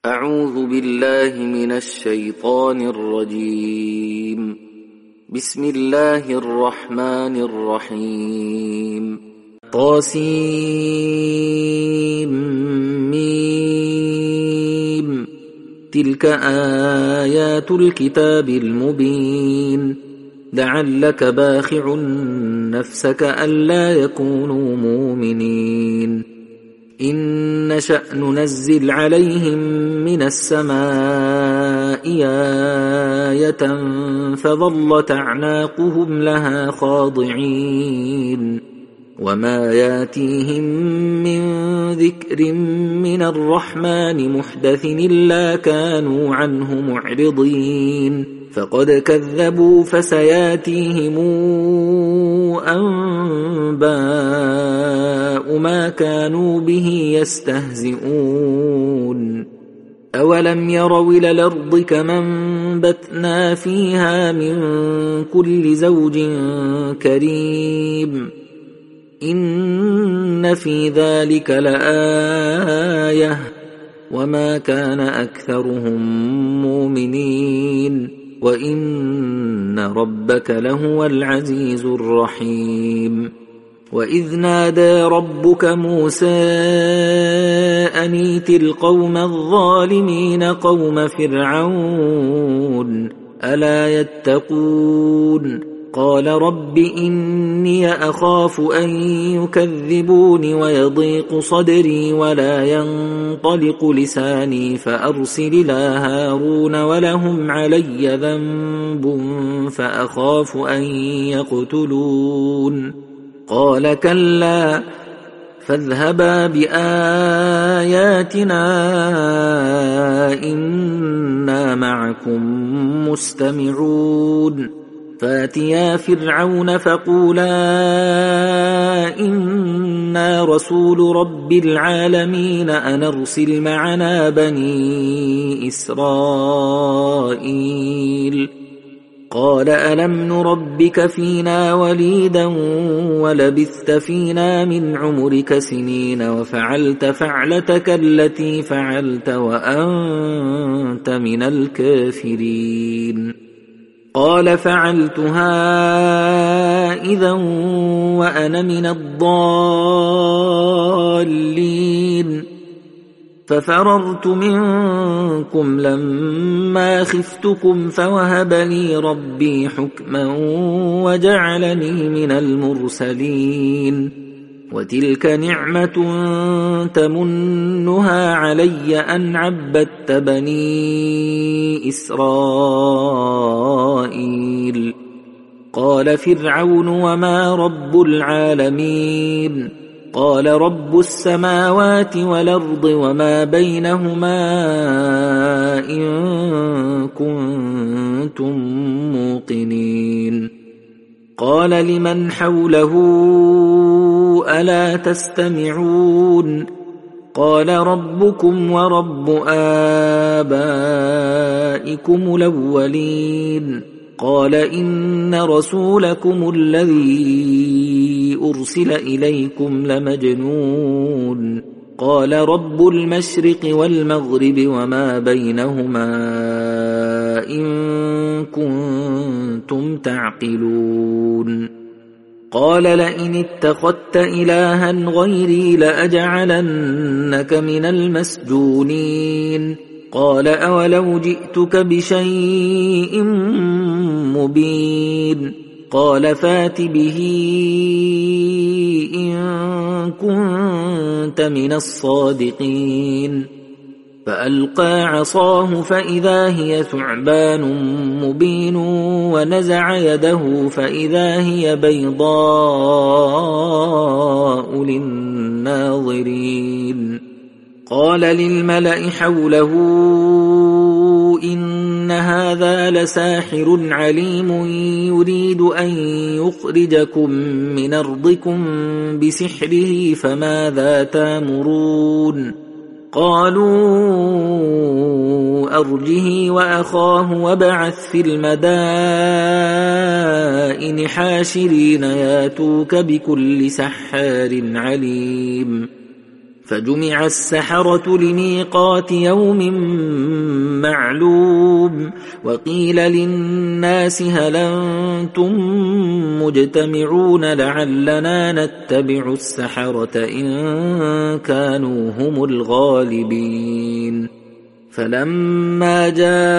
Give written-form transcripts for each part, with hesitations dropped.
أعوذ بالله من الشيطان الرجيم. بسم الله الرحمن الرحيم. طاسيم. تلك آيات الكتاب المبين. لعلك باخع نفسك ألا يكونوا مؤمنين. إن نشأ ننزل عليهم من السماء آية فظلت أعناقهم لها خاضعين. وما ياتيهم من ذكر من الرحمن محدث إلا كانوا عنه معرضين. فقد كذبوا فسياتيهم أنباء ما كانوا به يستهزئون. أولم يروا إلى الأرض كما أنبتنا فيها من كل زوج كريم. إن في ذلك لآية وما كان أكثرهم مؤمنين وإن ربك لهو العزيز الرحيم. وإذ نادى ربك موسى أن ائت القوم الظالمين قوم فرعون ألا يتقون. قال رب إني أخاف أن يكذبون ويضيق صدري ولا ينطلق لساني فأرسل إلى هارون ولهم علي ذنب فأخاف أن يقتلون. قال كلا فاذهبا بآياتنا إنا معكم مستمعون. فاتيا فرعون فقولا إنا رسول رب العالمين أن أرسل معنا بني إسرائيل. قال ألم نربك فينا وليدا ولبثت فينا من عمرك سنين وفعلت فعلتك التي فعلت وأنت من الكافرين. قال فعلتها إذا وأنا من الضالين. ففررت منكم لما خفتكم فوهب لي ربي حكما وجعلني من المرسلين. وتلك نعمة تمنها علي أن عبدت بني إسرائيل. قال فرعون وما رب العالمين؟ قال رب السماوات والأرض وما بينهما إن كنتم موقنين. قال لمن حوله ألا تستمعون؟ قال ربكم ورب آبائكم الأولين. قال إن رسولكم الذي أرسل إليكم لمجنون. قال رب المشرق والمغرب وما بينهما إن كنتم تعقلون. قال لئن اتخذت إلها غيري لأجعلنك من المسجونين. قال أولو جئتك بشيء مبين. قال فات به إن كنت من الصادقين. فألقى عصاه فإذا هي ثعبان مبين ونزع يده فإذا هي بيضاء للناظرين. قال للملأ حوله إن هذا لساحر عليم يريد أن يخرجكم من أرضكم بسحره فماذا تأمرون؟ قالوا أرجه وأخاه وابعث في المدائن حاشرين ياتوك بكل سحار عليم. فجمع السحرة لميقات يوم معلوم وقيل للناس هل أنتم مجتمعون لعلنا نتبع السحرة إن كانوا هم الغالبين فلما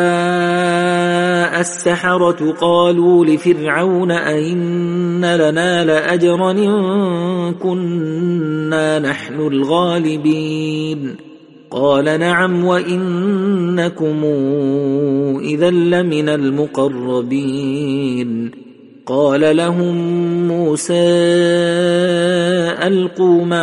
جاء السحرة قالوا لفرعون أئن لنا لأجرا إن كنا نحن الغالبين قال نعم وإنكم إذا لمن المقربين قال لهم موسى ألقوا ما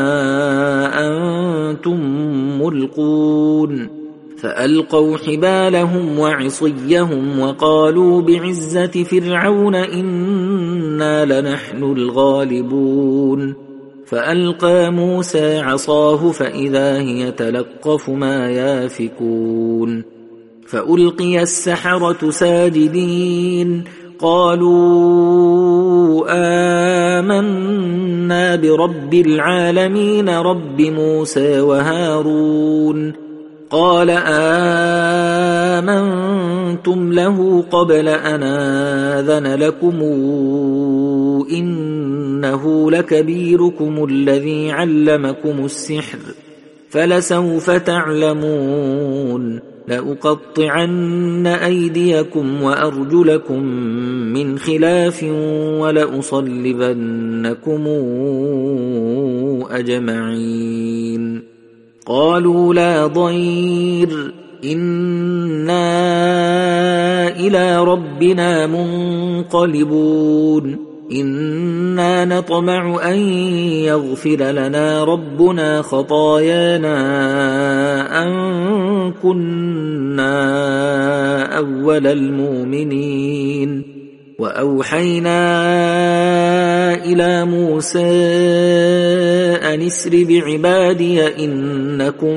أنتم ملقون فألقوا حبالهم وعصيهم وقالوا بعزة فرعون إنا لنحن الغالبون فألقى موسى عصاه فإذا هي تلقف ما يافكون فألقي السحرة ساجدين قالوا آمنا برب العالمين رب موسى وهارون قال آمنتم له قبل أن آذن لكم إنه لكبيركم الذي علمكم السحر فلسوف تعلمون لأقطعن أيديكم وأرجلكم من خلاف ولأصلبنكم أجمعين قالوا لا ضير إنا إلى ربنا منقلبون إنا نطمع أن يغفر لنا ربنا خطايانا أن كنا أول المؤمنين وأوحينا إلى موسى أن اسر بعبادي إنكم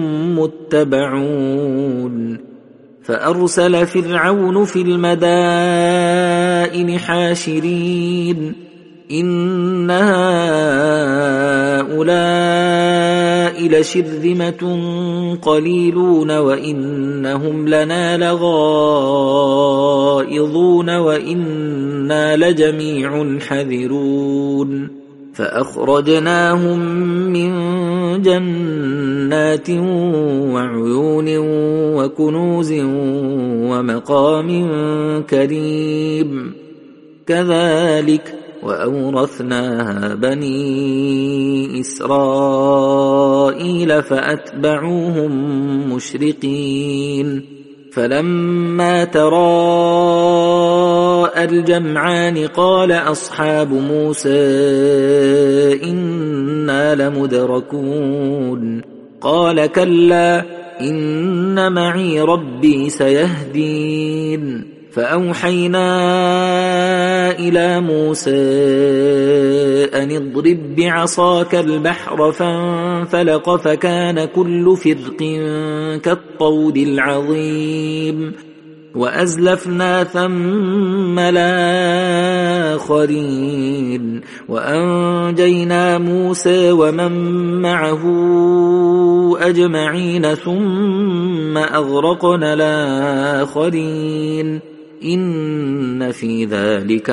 متبعون فأرسل فرعون في المدائن حاشرين إن هؤلاء لشرذمة قليلون وإنهم لنا لغائظون وإنا لجميع حذرون فأخرجناهم من جنات وعيون وكنوز ومقام كريم كذلك وأورثناها بني إسرائيل فأتبعوهم مشرقين فلما تراءى الجمعان قال أصحاب موسى إنا لمدركون قال كلا إن معي ربي سيهدين فأوحينا إلى موسى أن اضرب بعصاك البحر فانفلق فكان كل فرق كالطود العظيم وأزلفنا ثم الآخرين وأنجينا موسى ومن معه أجمعين ثم أغرقنا الآخرين إن في ذلك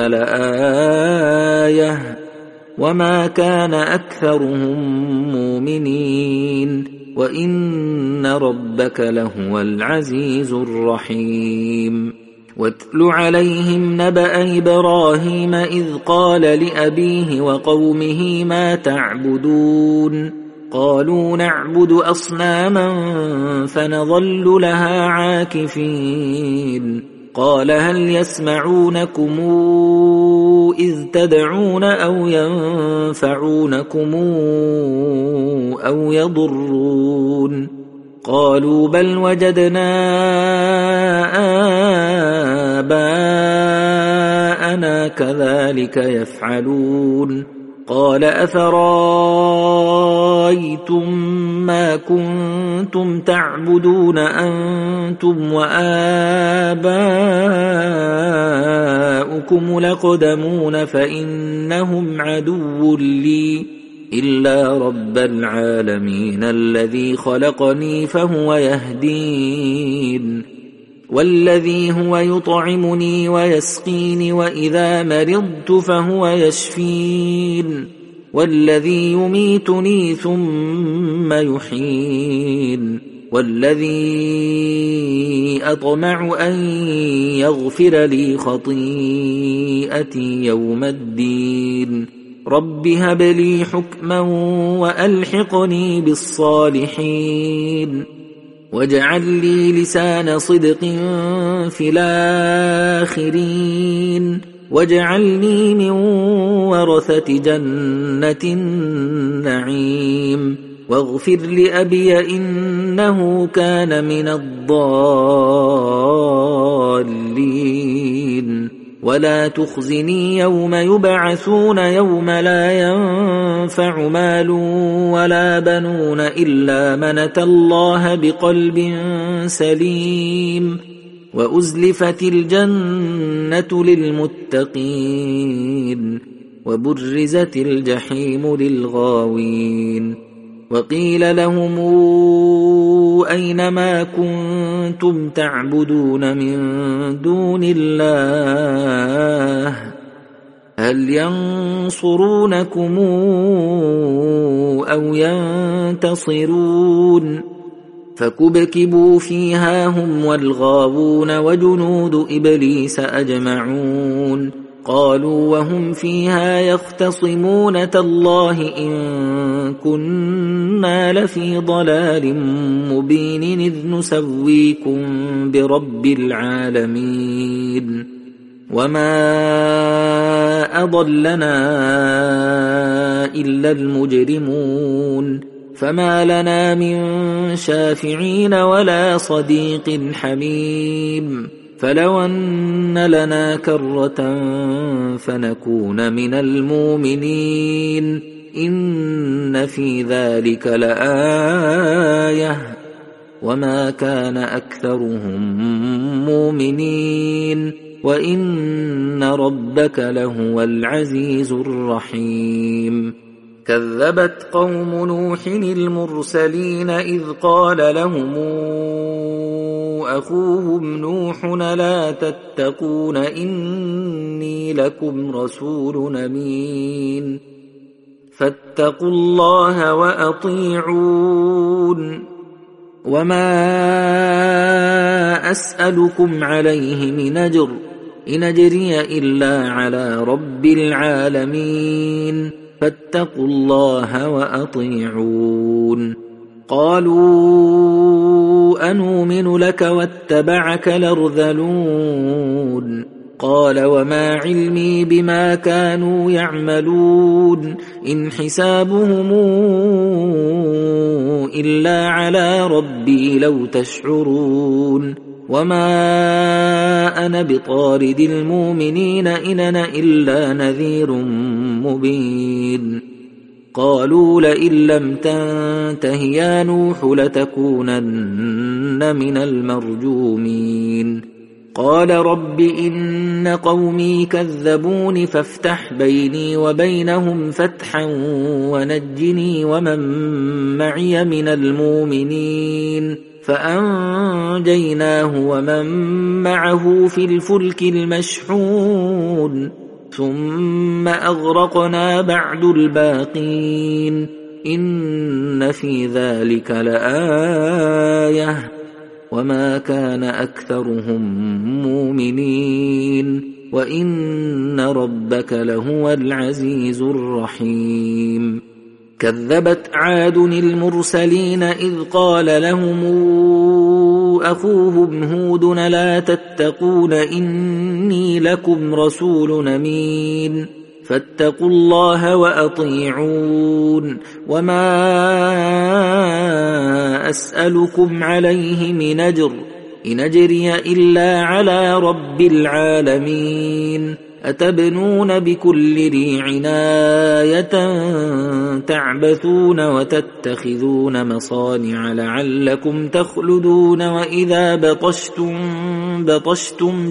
لآية وما كان أكثرهم مؤمنين وإن ربك لهو العزيز الرحيم واتل عليهم نبأ إبراهيم إذ قال لأبيه وقومه ما تعبدون قالوا نعبد أصناما فنظل لها عاكفين قال هل يسمعونكم إذ تدعون أو ينفعونكم أو يضرون قالوا بل وجدنا آباءنا كذلك يفعلون قال أفرأيتم ما كنتم تعبدون أنتم وآباؤكم الأقدمون فإنهم عدو لي إلا رب العالمين الذي خلقني فهو يهدين، والذي هو يطعمني ويسقين وإذا مرضت فهو يشفين، والذي يميتني ثم يحيين، والذي أطمع أن يغفر لي خطيئتي يوم الدين. رب هب لي حكما وألحقني بالصالحين، واجعل لي لسان صدق في الآخرين، واجعلني من ورثة جنة النعيم، واغفر لأبي إنه كان من الضالين، ولا تخزني يوم يبعثون يوم لا ينفع مال ولا بنون إلا من أتى الله بقلب سليم، وأزلفت الجنة للمتقين، وبرزت الجحيم للغاوين، وقيل لهم أينما كنتم تعبدون من دون الله هل ينصرونكم أو ينتصرون؟ فكبكبوا فيها هم والغاوون وجنود إبليس أجمعون، قالوا وهم فيها يختصمون تالله إن كنا لفي ضلال مبين إذ نسويكم برب العالمين، وما أضلنا إلا المجرمون، فما لنا من شافعين ولا صديق حميم، فلو أن لنا كرة فنكون من المؤمنين إن في ذلك لآية وما كان أكثرهم مؤمنين وإن ربك لهو العزيز الرحيم. كذبت قوم نوح المرسلين إذ قال لهم أخوهم نوح لا تتقون إني لكم رسول أمين فاتقوا الله وأطيعون، وما أسألكم عليه من أجر إن أجري إلا على رب العالمين فاتقوا الله وأطيعون. قالوا أنؤمن لك واتبعك الأرذلون، قال وما علمي بما كانوا يعملون إن حسابهم إلا على ربي لو تشعرون، وما أنا بطارد المؤمنين إن أنا إلا نذير مبين. قالوا لئن لم تنته يا نوح لتكونن من المرجومين. قال رب إن قومي كذبون فافتح بيني وبينهم فتحا ونجني ومن معي من المؤمنين، فأنجيناه ومن معه في الفلك المشحون ثم أغرقنا بعد الباقين إن في ذلك لآية وما كان أكثرهم مؤمنين وإن ربك لهو العزيز الرحيم. كذبت عاد المرسلين إذ قال لهم أخوهم هود لا تتقون إني لكم رسول أمين فاتقوا الله وأطيعون، وما أسألكم عليه من أجر إن أجري إلا على رب العالمين. أتبنون بكل ريع آية تعبثون وتتخذون مصانع لعلكم تخلدون وإذا بطشتم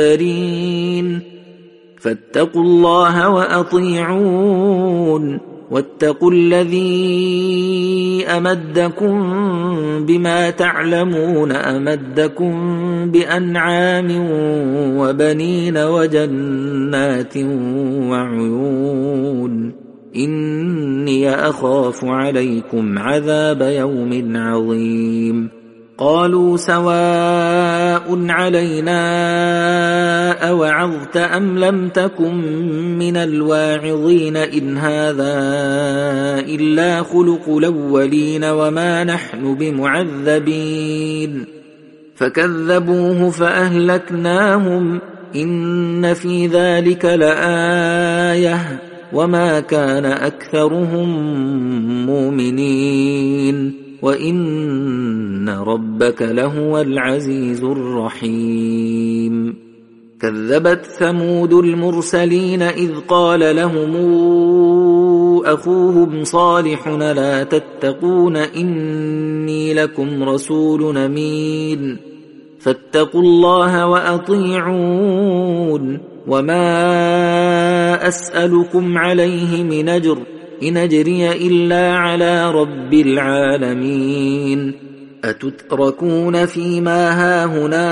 جبارين فاتقوا الله وأطيعون، واتقوا الذي أمدكم بما تعلمون أمدكم بأنعام وبنين وجنات وعيون إني أخاف عليكم عذاب يوم عظيم قالوا سواء علينا أوعظت أم لم تكن من الواعظين إن هذا إلا خلق الأولين وما نحن بمعذبين فكذبوه فأهلكناهم إن في ذلك لآية وما كان أكثرهم مؤمنين وإن ربك لهو العزيز الرحيم كذبت ثمود المرسلين إذ قال لهم أخوهم صالح لا تتقون إني لكم رسول أمين فاتقوا الله وأطيعون وما أسألكم عليه من أجر إن أجري إلا على رب العالمين أتتركون فيما هاهنا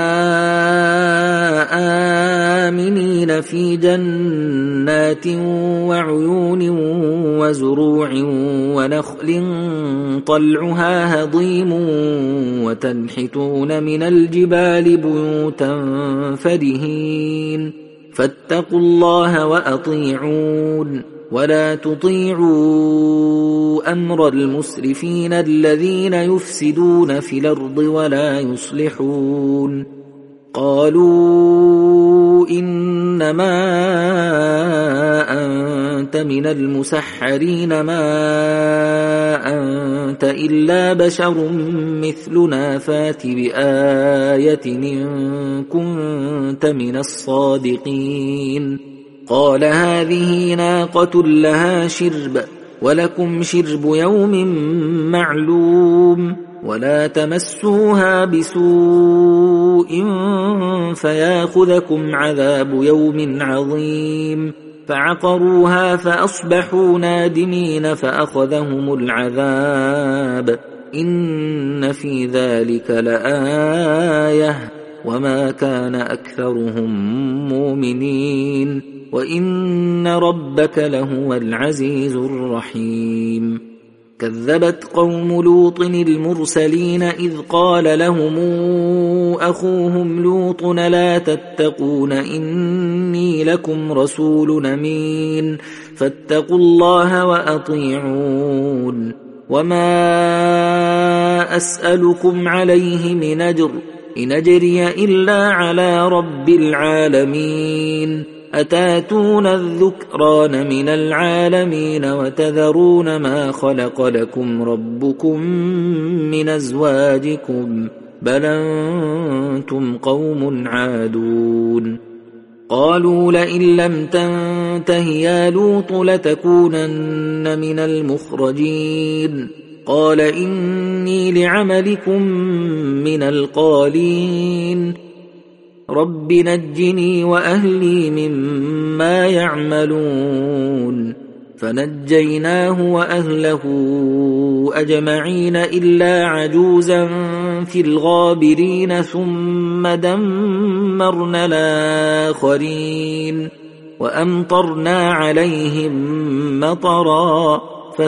آمنين في جنات وعيون وزروع ونخل طلعها هضيم وتنحتون من الجبال بيوتا فرهين فاتقوا الله وأطيعون ولا تطيعوا أمر المسرفين الذين يفسدون في الأرض ولا يصلحون قالوا إنما أنت من المسحرين ما أنت إلا بشر مثلنا فات بآية إن كنت من الصادقين قال هذه ناقة لها شرب ولكم شرب يوم معلوم ولا تمسوها بسوء فياخذكم عذاب يوم عظيم فعقروها فأصبحوا نادمين فأخذهم العذاب إن في ذلك لآية وما كان أكثرهم مؤمنين وإن ربك لهو العزيز الرحيم كذبت قوم لوط المرسلين إذ قال لهم أخوهم لوط لا تتقون إني لكم رسول أمين فاتقوا الله وأطيعون وما أسألكم عليه من أجر إن أجري إلا على رب العالمين أتاتون الذكران من العالمين وتذرون ما خلق لكم ربكم من أزواجكم بل أنتم قوم عادون قالوا لئن لم تنته يا لوط لتكونن من المخرجين قال إني لعملكم من القالين رب نجني وأهلي مما يعملون فنجيناه وأهله أجمعين إلا عجوزا في الغابرين ثم دمرنا الآخرين وأمطرنا عليهم مطرا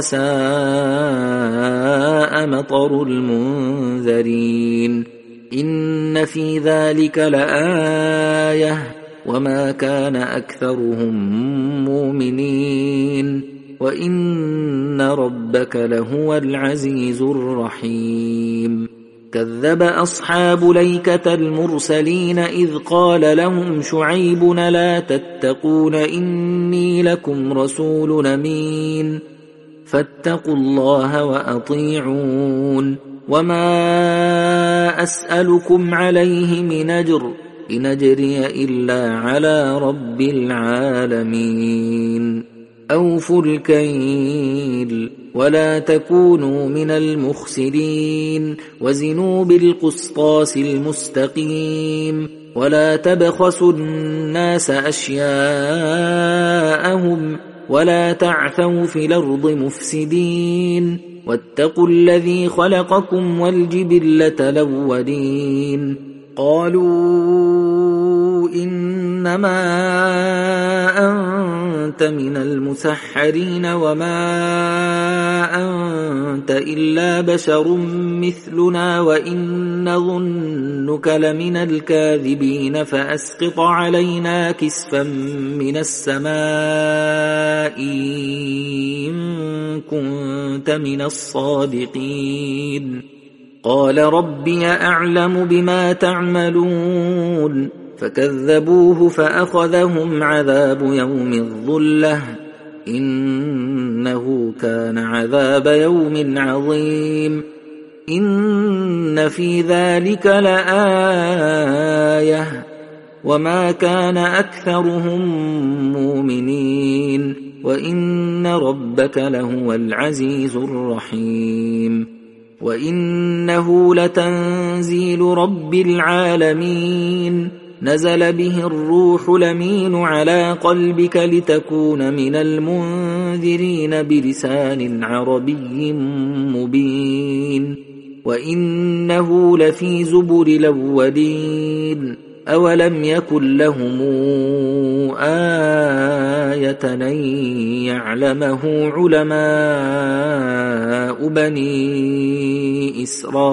فساء مطر المنذرين إن في ذلك لآية وما كان أكثرهم مؤمنين وإن ربك لهو العزيز الرحيم كذب أصحاب ليكة المرسلين إذ قال لهم شعيب لا تتقون إني لكم رسول أمين فاتقوا الله وأطيعون وما أسألكم عليه من أجر إن أجري إلا على رب العالمين أوفوا الكيل ولا تكونوا من المخسرين وزنوا بالقسطاس المستقيم ولا تبخسوا الناس أشياءهم ولا تعثوا في الأرض مفسدين واتقوا الذي خلقكم والجبلة الأولين قالوا إنما أنت من المسحرين وما أنت إلا بشر مثلنا وإن نظنك لمن الكاذبين فأسقط علينا كسفا من السماء إن كنت من الصادقين قال ربي أعلم بما تعملون فكذبوه فأخذهم عذاب يوم الظلة إنه كان عذاب يوم عظيم إن في ذلك لآية وما كان أكثرهم مؤمنين وإن ربك لهو العزيز الرحيم وإنه لتنزيل رب العالمين نزل به الروح الأمين على قلبك لتكون من المنذرين بلسان عربي مبين وإنه لفي زبر الأولين أولم يكن لهم آية أن يعلمه علماء بني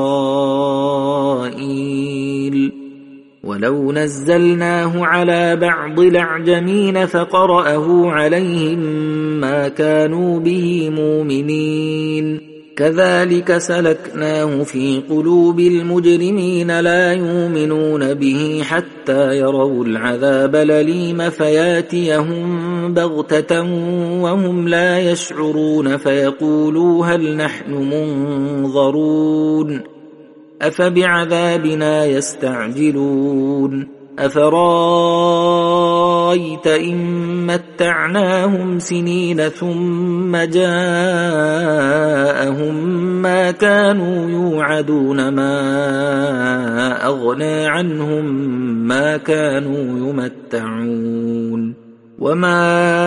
إسرائيل ولو نزلناه على بعض الأعجمين فقرأه عليهم ما كانوا به مؤمنين كذلك سلكناه في قلوب المجرمين لا يؤمنون به حتى يروا العذاب الأليم فياتيهم بغتة وهم لا يشعرون فيقولوا هل نحن منظرون أفبعذابنا يستعجلون أفرايت إن متعناهم سنين ثم جاءهم ما كانوا يوعدون ما أغنى عنهم ما كانوا يمتعون وما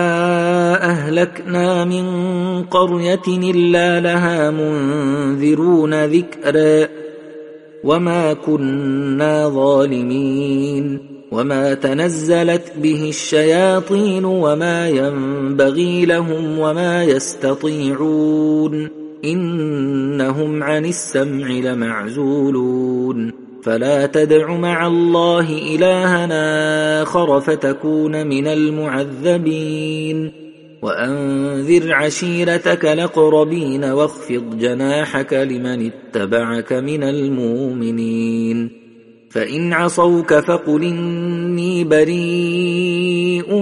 أهلكنا من قرية إلا لها منذرون ذكرا وما كنا ظالمين وما تنزلت به الشياطين وما ينبغي لهم وما يستطيعون إنهم عن السمع لمعزولون فلا تدع مع الله إلهنا آخر فتكون من المعذبين وأنذر عشيرتك الأقربين واخفض جناحك لمن اتبعك من المؤمنين فإن عصوك فقل إني بريء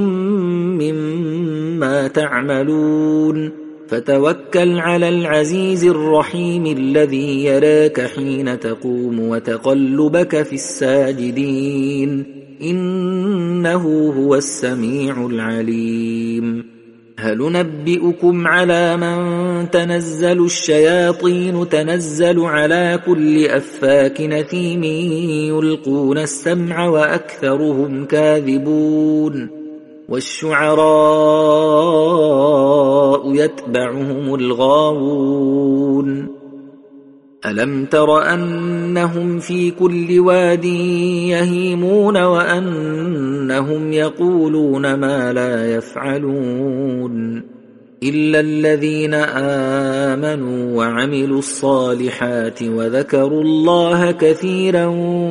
مما تعملون فتوكل على العزيز الرحيم الذي يراك حين تقوم وتقلبك في الساجدين إنه هو السميع العليم هل ننبئكم على من تنزل الشياطين تنزل على كل أفاك نثيم يلقون السمع وأكثرهم كاذبون والشعراء يتبعهم الغاوون ألم تر أنهم في كل واد يهيمون وأنهم يقولون ما لا يفعلون إلا الذين آمنوا وعملوا الصالحات وذكروا الله كثيرا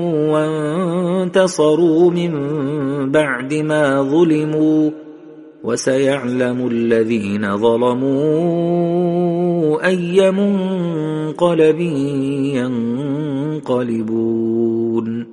وانتصروا من بعد ما ظلموا وسيعلم الذين ظلموا أي منقلب ينقلبون